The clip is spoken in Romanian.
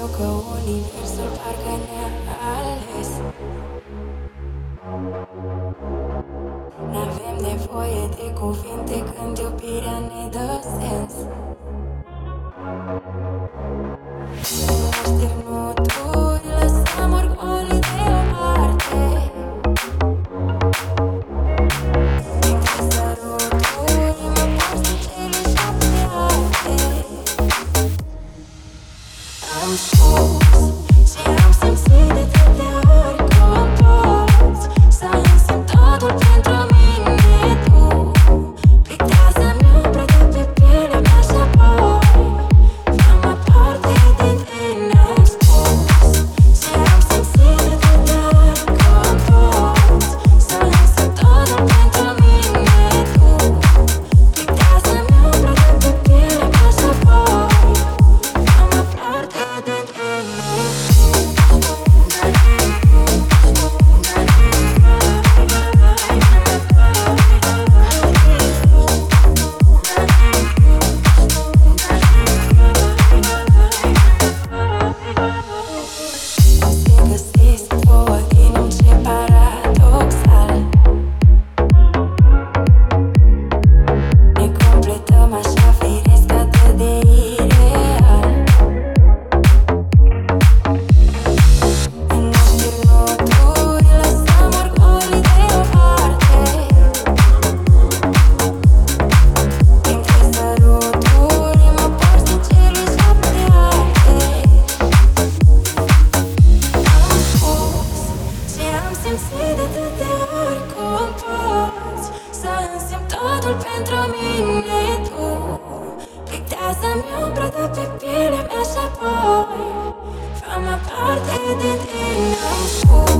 eu că universul parcă ne-a ales. N-avem nevoie de cuvinte când iubirea ne dă sens. În așternuturi lăsăm orgolii deoparte. Dintre săruturi mă porți în cele 7 arte. Am spus și am simțit de atâtea ori cum poți să însemn totul pentru mine. Tu pictează-mi umbra de pe pielea mea și apoi fă-mă parte din tine. Am spus și am simțit de atâtea ori cum poți să însemn totul pentru mine. Tu pictează-mi umbra de pe pielea mea și apoi fă-mă parte din tine. Se găsesc două inimi, ce paradoxal. Ne completăm așa firesc, atât de ireal. În așternuturi lăsăm orgolii deoparte. Dintre săruturi mă porți în cele 7 arte. Am spus și am simțit de atâtea ori cum poți să însemn totul pentru mine. Tu pictează-mi umbra de pe pielea mea și apoi fă-mă parte din tine. Am spus